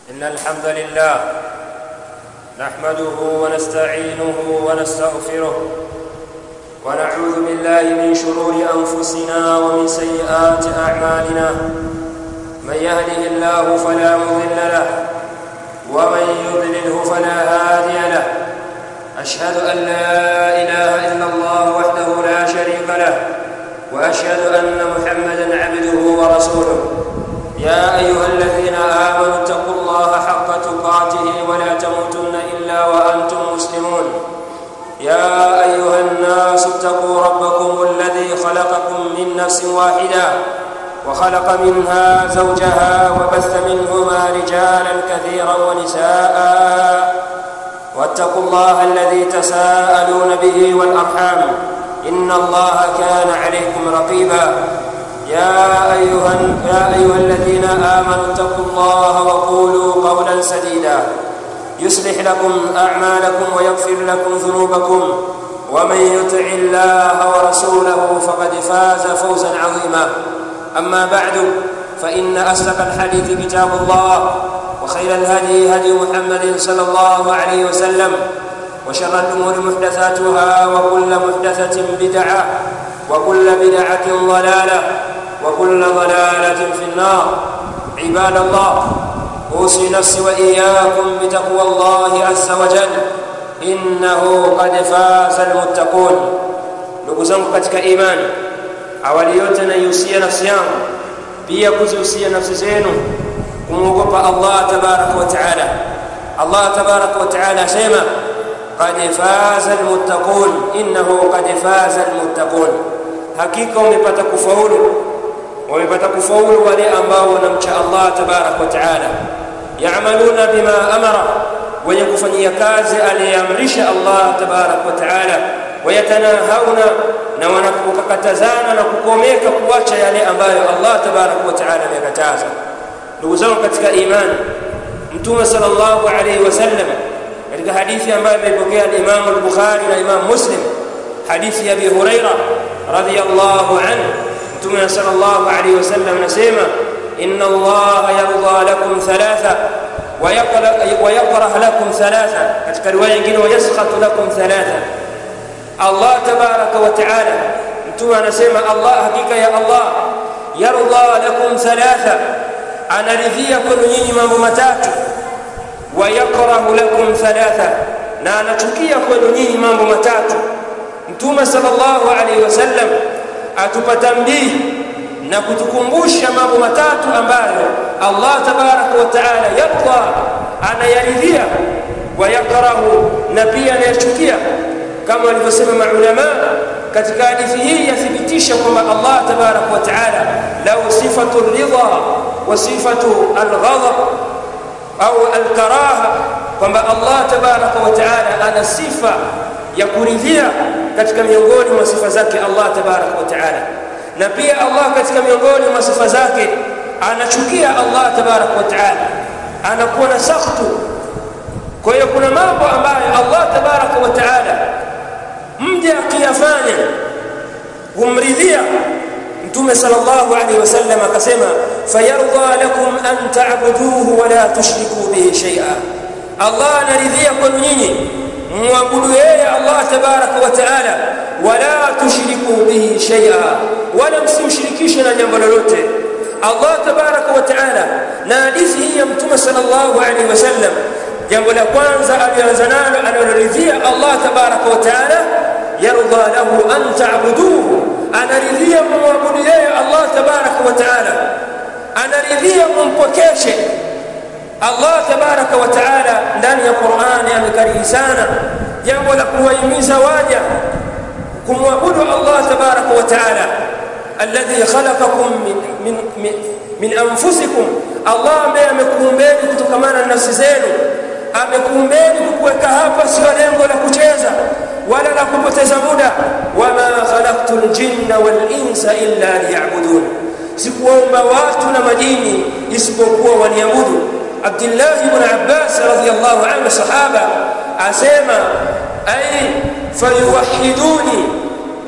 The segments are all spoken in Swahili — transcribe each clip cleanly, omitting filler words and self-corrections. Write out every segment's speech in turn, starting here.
إن الحمد لله نحمده ونستعينه ونستغفره ونعوذ بالله من شرور أنفسنا ومن سيئات أعمالنا. من يهده الله فلا مضل له ومن يضلله فلا هادي له. أشهد أن لا إله إلا الله وحده لا شريك له وأشهد أن محمدًا عبده ورسوله. يا أيها الذين آمنوا اتقوا الله حق تقاته ولا تموتن إلا وأنتم مسلمون. يا أيها الناس اتقوا ربكم الذي خلقكم من نفس واحدة وخلق منها زوجها وبث منهما رجالا كثيرا ونساء واتقوا الله الذي تساءلون به والأرحام إن الله كان عليكم رقيبا. يا أيها الذين آمنوا اتقوا الله وقولوا قولا سديدا يصلح لكم أعمالكم ويغفر لكم ذنوبكم ومن يطع الله ورسوله فقد فاز فوزا عظيما. أما بعد فإن أصدق الحديث كتاب الله وخير الهدي هدي محمد صلى الله عليه وسلم وشر الأمور محدثاتها وكل محدثة بدعة وكل بدعة ضلالة وكل ضلالة في النار. عباد الله، أوصي نفسي وإياكم بتقوى الله عز وجل إنه قد فاز المتقون. ndugu zangu katika imani, awali yote naihusia nafsi yangu pia kuzihusia nafsi zenu kumwogopa Allah tabaraka wa taala. Allah tabaraka wa taala asema qad faza almuttaqun, innahu qad faza almuttaqun, hakika wamepata kufaulu wale ambao wanamcha Allah tabaraka wa taala. Ya'maluna bima amara, wenye kufanyia kazi aliyeamrisha Allah tabaraka wa taala. Wayatanahawna, na wanakukatazana na kukomeka kuacha yale ambayo Allah tabaraka wa taala amekataza. Ndugu zangu katika imani, Mtume sallallahu alayhi wasallam katika hadithi ambayo imepokea Imam al-Bukhari na Imam Muslim, hadithi ya Abi Hurairah radhiyallahu anhu, Mtume sallallahu alayhi wasallam anasema inna Allah yarda lakum thalatha wa yakrah lakum thalatha, katika riwaya nyingine wayaskhatu lakum thalatha. Allah tabaraka wa taala, Mtume anasema Allah, hakika ya Allah, yarda lakum thalatha, anaridhia kwenu nyinyi mambo matatu, wa yakrahu lakum thalatha, na anachukia kwenu nyinyi mambo matatu. Mtume sallallahu alayhi wasallam atupata mbihi na kutukumbusha mambo matatu ambayo Allah tabaraka wa taala yarda, anayaridhia, wa yakrahu, na pia anayachukia. Kama walivyosema maulama katika hadithi hii, yathibitisha kwamba Allah tabaraka wa taala lahu sifatu ridha wa sifatu alghadab au alkaraha, kwamba Allah tabaraka wa taala ana sifa ya kuridhia katika miongoni mwa sifa zake Allah tabaraka wa taala, na pia Allah katika miongoni mwa sifa zake anachukia Allah tabaraka wa taala, anakuwa na sakhtu. Kwa hiyo kuna mambo ambayo Allah tabaraka wa taala mja akiyafanya humridhia. Mtume sallallahu alayhi wasallam akasema fayarda lakum an ta'buduhu wa la tushriku bihi shay'a, Allah anaridhia kwenu nyinyi muabudu yeye Allah tabaraka wa taala, wala tushriku bihi shay'a, wala msimshirikishe na jambo lolote. Allah tabaraka wa taala, na hadithi hii ya Mtume sallallahu alayhi wasallam, jambo la kwanza alianza nalo analoridhia Allah tabaraka wa taala, yarda lahu an ta'buduhu, anaridhia muabudu yeye Allah tabaraka wa taala, anaridhia mumpokeshe Allah tabaraka wa taala. Ndani ya Qur'ani amekariri sana jambo la kuwahimiza waja kumwabudu Allah tabaraka wa taala, alladhi khalaqakum min anfusikum, Allah ambaye amekuumbeni kutokana na nafsi zenu, amekuumbeni kukuweka hapa, sio lengo la kucheza wala la kupoteza muda. Wama khalaqtul jinna wal insa illa liya'budun, sikuomba watu na majini isipokuwa waniabudu. Abdullah ibn Abbas radhiyallahu anhu, sahaba, asema ay fayuwahiduni,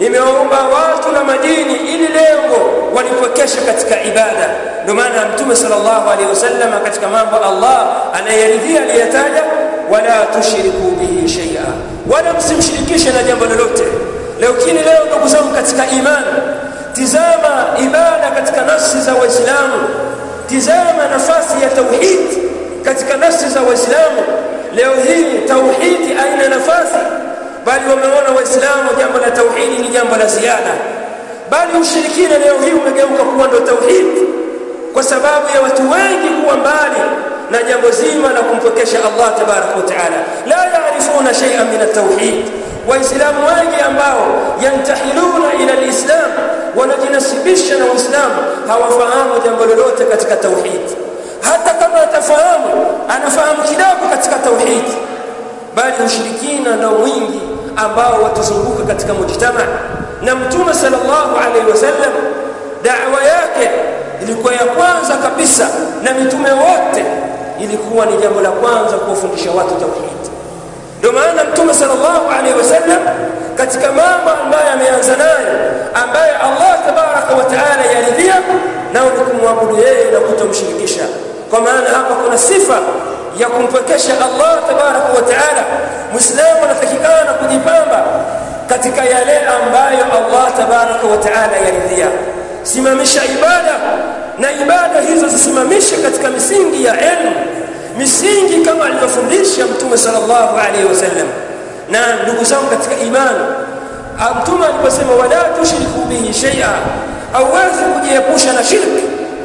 nimewaumba watu na majini ili lengo walipokesha katika ibada. Ndio maana Mtume sallallahu alaihi wasallam katika mambo Allah anayaridhia aliyataja, wala tushiriku bihi shay'a, wala msimshirikishe na jambo lolote. Leo ndugu zangu katika imani, tizama ibada katika nafsi za Waislamu, tizama nafasi ya tauhid katika nafsi za Waislamu. Leo hii tauhid haina nafasi, bali wameona Waislamu jambo la tauhid ni jambo la ziada, bali ushirikina leo hii umegeuka kuwa ndo tauhid, kwa sababu ya watu wengi kuwa mbali na jambo zima la kumpokesha Allah tabaraka wa taala. La yaarifuna shay'an min at-tauhid. Waislamu wengi ambao yantahiluna ila al-islam, wanajinasibisha na Uislamu, hawafahamu jambo lolote katika tauhid. Hata kama atafahamu, anafahamu kidogo katika tauhid, bali ushirikina na wingi ambao watazunguka katika mujtama. Na Mtume sallallahu alaihi wasallam da'wa yake ilikuwa ya kwanza kabisa, na mitume wote ilikuwa ni jambo la kwanza kuwafundisha watu tauhid. Ndio maana Mtume sallallahu alaihi wasallam katika mambo ambayo ameanza nayo, ambaye Allah tabaraka wa taala yaridhia, nao ni kumwabudu yeye na kutomshirikisha. Kwa maana hapa kuna sifa ya kumpokesha Allah tabaraka wa taala. Muislamu anatakikana kujipamba katika yale ambayo Allah tabaraka wa taala yaridhia. Simamisha ibada, na ibada hizo zisimamishe katika misingi ya elimu, misingi kama alivyofundisha Mtume sallallahu alaihi wasallam. Na ndugu zangu katika imani, Mtume aliposema wala tushriku bihi shay'a, hauwezi kujiepusha na shirki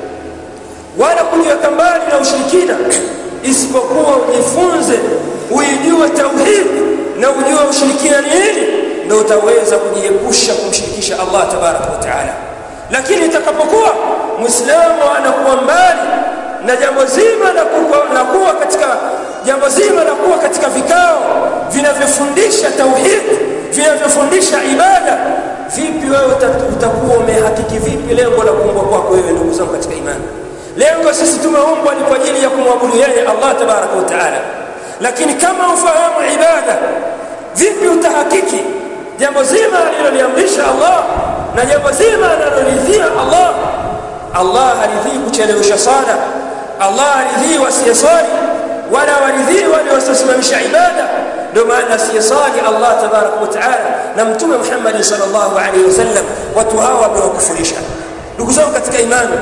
wala kujiweka mbali na ushirikina, isipokuwa ujifunze, uijue tauhid na ujue ushirikina ni nini, ndio utaweza kujiepusha kumshirikisha Allah tabaraka wa taala. Lakini itakapokuwa Muislamu anakuwa mbali na jambo zima la kuwa katika jambo zima la kuwa katika vikao vinavyofundisha tauhid, vinavyofundisha ibada, vipi wewe utakuwa umehakiki vipi lengo la kuumbwa kwako wewe? Ndugu zangu katika imani, lengo sisi tumeumbwa ni kwa ajili ya kumwabudu yeye Allah tabaraka wa taala. Lakini kama ufahamu ibada, vipi utahakiki jambo zima aliloliamrisha Allah na jambo zima analolidhia Allah? Allah haridhii kuchelewesha sala, Allah haridhii wasiyesali, wala waridhii wale wasiosimamisha ibada. Ndio maana asiyesali Allah tabaraka wa taala na Mtume Muhammad sallallahu alaihi wasallam, watu hawa wamewakufurisha. Ndugu zangu katika imani,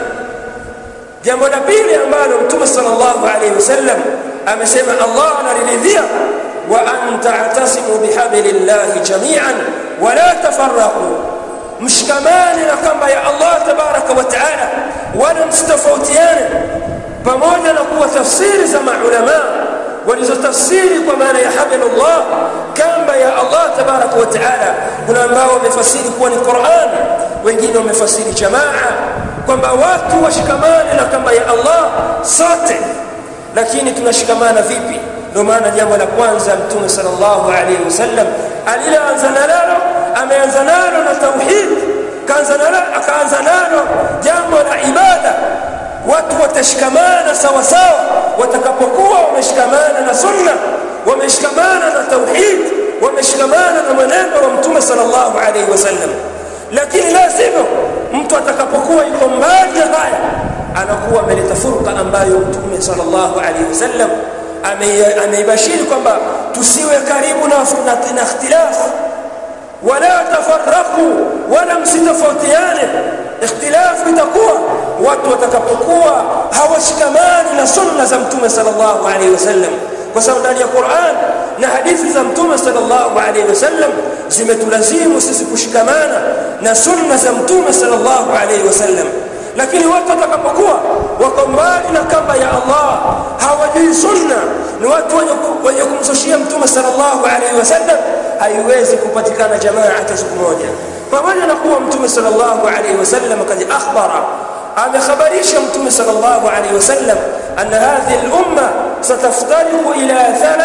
jambo la pili ambalo Mtume sallallahu alaihi wasallam amesema Allah anaridhia, wa an ta'tasimu bihablillahi jami'an wa la tafarraqu, mshikamane na kamba ya Allah tabaraka wa taala, wala msitofautiane. Pamoja na kuwa tafsiri za maulama walizotafsiri kwa maana ya hablullah, kamba ya Allah tabaraka wa taala, kuna ambao wamefasiri kuwa ni Qur'an, wengine wamefasiri jamaa, kwamba watu washikamane na kamba ya Allah sote. Lakini tunashikamana vipi? Ndio maana jambo la kwanza Mtume sallallahu alaihi wasallam alianza nalo, ameanza nalo na tauhid, akaanza nalo jambo la ibada. Watu watashikamana sawa sawa watakapokuwa wameshikamana na sunna, wameshikamana na tauhid, wameshikamana na mwenendo wa Mtume sallallahu alaihi wasallam. Lakini lazima mtu atakapokuwa yuko mbali na haya, anakuwa ameleta furqa ambayo Mtume sallallahu alaihi wasallam ameibashiri kwamba tusiwe karibu na ikhtilaf, wala tafarraqu, wala msitofautiane. Ikhtilafu itakuwa watu watakapokuwa hawashikamani na sunna za Mtume sallallahu alaihi wasallam, kwa sababu ndani ya Qur'an na hadithi za Mtume sallallahu alaihi wasallam zimetulazimu sisi kushikamana na sunna za Mtume sallallahu alaihi wasallam. Lakini watu watakapokuwa wako mbali na kamba ya Allah, hawajui sunna, ni watu wenye kumzushia Mtume sallallahu alaihi wasallam, haiwezi kupatikana jamaa hata siku moja. Pamoja na kuwa Mtume sallallahu alaihi wasallam kad akhbara, amekhabarisha Mtume sallallahu alaihi wasallam anna hadhihi al-umma sataftariqu ila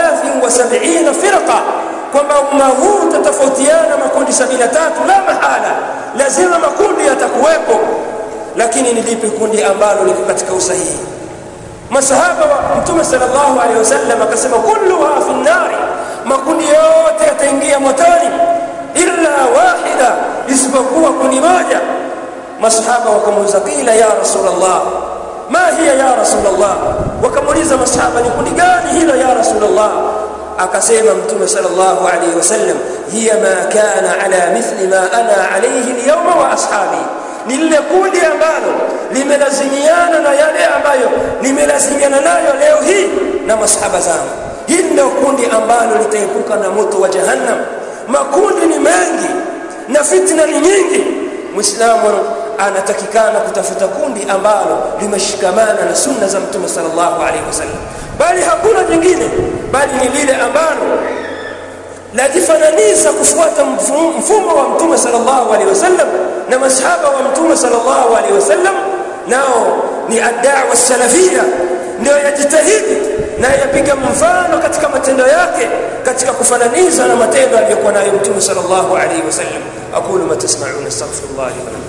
73 firqa, kwamba umma huu tatafautiana makundi 73, la mahala, lazima makundi yatakuwepo. Lakini ni lipi kundi ambalo liko katika usahihi? Masahaba wa Mtume sallallahu alaihi wasallam akasema kulluha fi an-nar, makundi yote yataingia motoni illa wahida, isipokuwa kundi moja. Masahaba wakamuuliza, qila ya Rasulullah, ma hiya ya Rasulullah? Wakamuuliza masahaba, ni kundi gani hilo ya Rasulullah? Akasema Mtume sallallahu alayhi wasallam, hiya ma kana ala mithli ma ana alayhi al-yawma wa ashabi, ni lile kundi ambalo limelazimiana na yale ambayo nimelazimiana nayo leo hii na masahaba zangu. Hili ndio kundi ambalo litaepuka na moto wa jahannam. Makundi ni mengi na fitna ni nyingi. Muislamu anatakikana kutafuta kundi ambalo limeshikamana na sunna za Mtume sallallahu alayhi wasallam, bali hakuna jingine bali ni lile ambalo lajifananiza kufuata mfumo wa Mtume sallallahu alayhi wasallam na masahaba wa Mtume sallallahu alayhi wasallam. Nao ni ad-da'wa as-salafiyya, ndio yajitahidi na yapiga mfano katika matendo yake katika kufananiza na matendo aliyokuwa nayo Mtume sallallahu alayhi wasallam. aqulu ma tasma'un, astaghfirullah li wa lakum.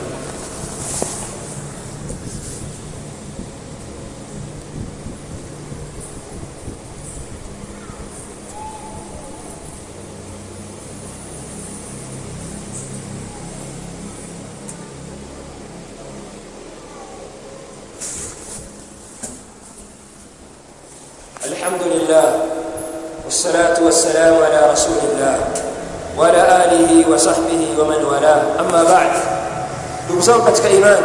الحمد لله والصلاة والسلام على رسول الله وعلى آله وصحبه ومن والاه. أما بعد، ndugu katika imani,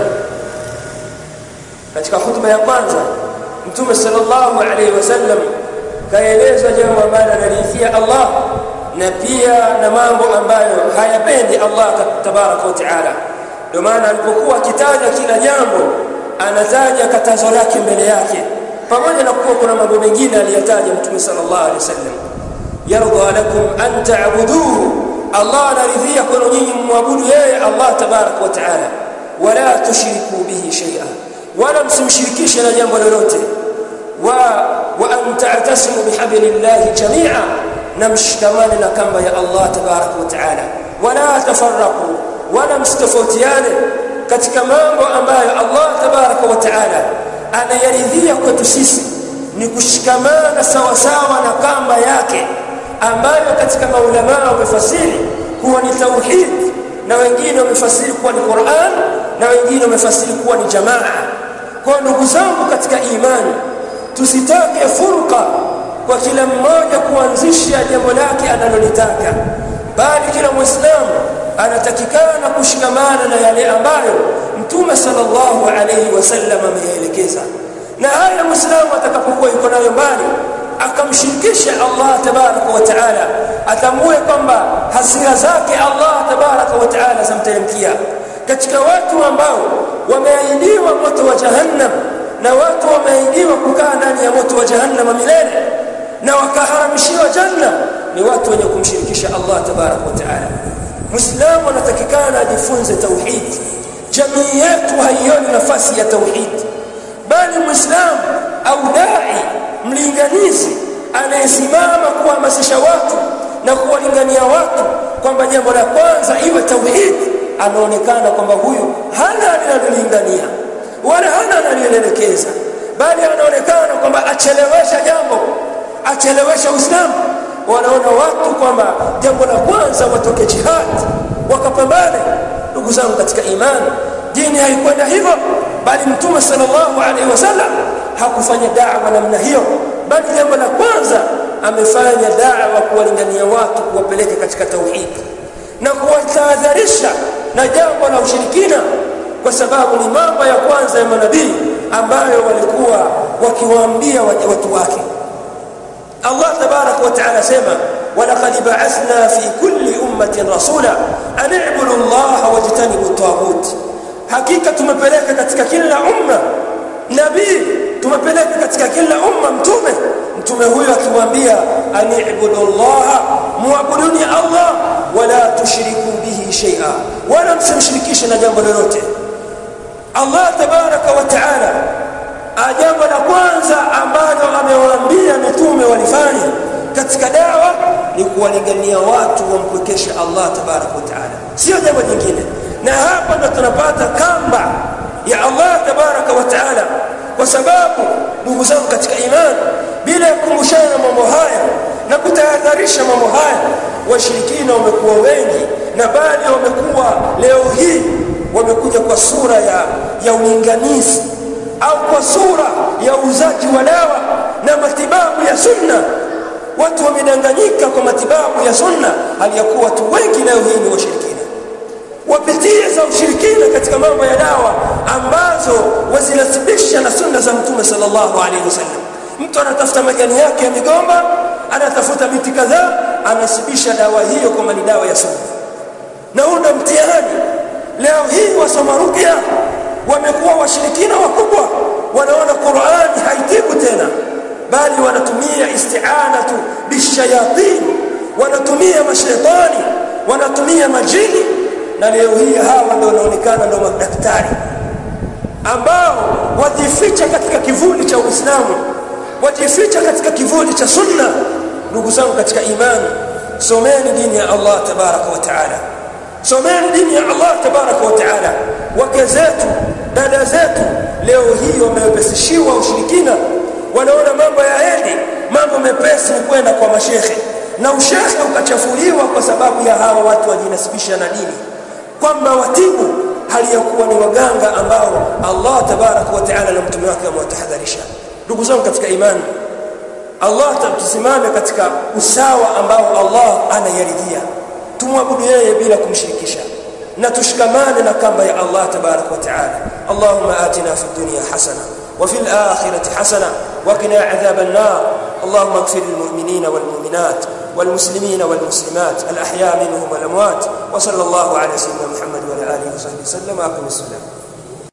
katika khutba ya kwanza Mtume sallallahu alayhi wasallam kaeleza jambo ambalo analifia Allah na pia na mambo ambayo hayapendi Allah tabaraka wa taala. Ndio maana alipokuwa akitaja kila jambo anataja katazo lake mbele yake, pamoja na kuwa kuna mambo mengine aliyataja Mtume sallallahu alaihi wasallam. yarda lakum an ta'buduhu, Allah anaridhia kwenu nyinyi muabudu yeye Allah tabaraka wa taala, wala tushriku bihi shay'an, wala msimshirikishe na jambo lolote, wa an ta'tasimu bihablillahi jami'a, na mshikamane na kamba ya Allah tabaraka wa taala, wala tafarraqu, wala mstofautiane katika mambo ambayo Allah tabaraka wa taala anayaridhia kwetu sisi. Ni kushikamana sawa sawa na kamba yake ambayo katika maulama wamefasiri kuwa ni tauhid, na wengine wamefasiri kuwa ni Qur'an, na wengine wamefasiri kuwa ni jamaa. Kwa ndugu zangu katika imani, tusitake furqa kwa kila mmoja kuanzisha jambo lake analolitaka, bali kila muislamu anatakikana kushikamana na yale ambayo Mtume sallallahu alayhi wasallam ameelekeza. Na haya muislamu atakapokuwa yuko nayo mbali akamshirikisha Allah tabaraka wa taala, atambue kwamba hasira zake Allah tabaraka wa taala zamteremkia. Katika watu ambao wameahidiwa moto wa jahannam, na watu wameahidiwa kukaa ndani ya moto wa jahannam milele na wakaharamishiwa janna, ni watu wenye kumshirikisha Allah tabaraka wa taala. Muislamu anatakikana ajifunze tauhid. Jamii yetu haioni nafasi ya tauhid, bali muislamu au dai mlinganizi anayesimama kuhamasisha watu na kuwalingania watu kwamba jambo la kwanza iwe tauhid, anaonekana kwamba huyu hana analolingania wala hana analielekeza, bali anaonekana kwamba achelewesha jambo, achelewesha Uislamu. Wanaona watu kwamba jambo la kwanza watoke jihad wakapambane. Ndugu zangu katika imani, dini haikwenda hivyo, bali Mtume sallallahu alaihi wasallam hakufanya da'wa namna hiyo, bali jambo la kwanza amefanya da'wa kuwalingania watu, kuwapeleka katika tauhid na kuwatahadharisha na jambo la ushirikina, kwa sababu ni mambo ya kwanza ya manabii ambayo walikuwa wakiwaambia watu wake. Allah tabaraka wa taala sema, walaqad ba'athna fi kulli ummatin rasula an i'budu Allah wajtanibu at-taghut, hakika tumepeleka katika kila umma nabii, tumepeleka katika kila umma mtume huyo akiwaambia an i'budu Allah, muabuduni Allah, wala tushriku bihi shay'a, wala msimshirikishe na jambo lolote. Allah tabaraka wa taala jambo la kwanza ambalo amewaambia mitume walifanya katika dawa ni kuwalingania watu wampwekeshe Allah tabaraka wa taala, sio jambo jingine. Na hapa ndo tunapata kamba ya Allah tabaraka wa taala, kwa sababu ndugu zangu katika imani, bila kukumbushana mambo haya na kutahadharisha mambo haya, washirikina wamekuwa wengi na bali wamekuwa leo hii wamekuja kwa sura ya ulinganizi au kwa sura ya uuzaji wa dawa na matibabu ya sunna. Watu wamedanganyika kwa matibabu ya sunna, hali ya kuwa watu wengi leo hii ni washirikina, wapitie za ushirikina katika mambo ya dawa ambazo wazinasibisha na sunna za Mtume sallallahu alaihi wasallam. Mtu anatafuta majani yake ya migomba, anatafuta miti kadhaa, anasibisha dawa hiyo kama ni dawa ya sunna. Na huo ndio mtihani. Leo hii wasoma ruqya wamekuwa washirikina wakubwa, wanaona Qur'ani haitibu tena, bali wanatumia isti'anatu bishayatin, wanatumia mashaitani, wanatumia majini. Na leo hii hawa ndio wanaonekana ndio madaktari ambao wajificha katika kivuli cha Uislamu, wajificha katika kivuli cha sunna. Ndugu zangu katika imani, someni dini ya Allah tabaraka wa taala, someni dini ya Allah tabaraka wa taala. Wake zetu, dada zetu leo hii wamepesishiwa ushirikina, wanaona mambo yaendi, mambo mepesi ni kwenda kwa mashekhe, na ushekhe ukachafuliwa kwa sababu ya hawa watu wajinasibisha na dini kwamba watibu, hali ya kuwa ni waganga ambao Allah tabaraka wa taala na mtume wake wamewatahadharisha. Ndugu zangu katika imani, Allah tusimame katika usawa ambao Allah anayaridhia, tumwabudu yeye bila kumshirikisha, na tushikamane na kamba ya Allah tabaraka wa taala. Allahumma atina fid dunya hasana wa fil akhirati hasana wa qina adhaban nar. Allahumma ighfir lil mu'minina wal mu'minat wal muslimina wal muslimat al ahya minhum wal amwat. Wa sallallahu ala sayyidina Muhammad wa ala alihi wa sahbihi sallam. Aqim as-salam.